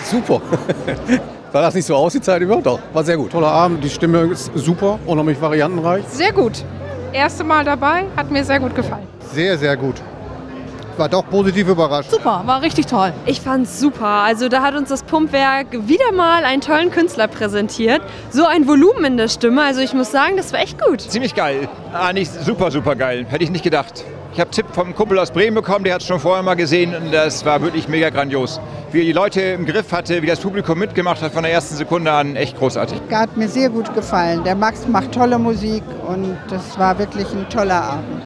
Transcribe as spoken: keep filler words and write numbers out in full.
Super. Sah das nicht so aus die Zeit über? Doch, war sehr gut. Toller Abend, die Stimme ist super, unheimlich variantenreich. Sehr gut. Erste Mal dabei, hat mir sehr gut gefallen. Sehr, sehr gut. War doch positiv überrascht. Super, war richtig toll. Ich fand's super. Also da hat uns das Pumpwerk wieder mal einen tollen Künstler präsentiert. So ein Volumen in der Stimme. Also ich muss sagen, das war echt gut. Ziemlich geil. Ah, nicht super, super geil. Hätte ich nicht gedacht. Ich habe einen Tipp vom Kumpel aus Bremen bekommen, der hat es schon vorher mal gesehen und das war wirklich mega grandios. Wie er die Leute im Griff hatte, wie das Publikum mitgemacht hat von der ersten Sekunde an, echt großartig. Hat mir sehr gut gefallen. Der Max macht tolle Musik und das war wirklich ein toller Abend.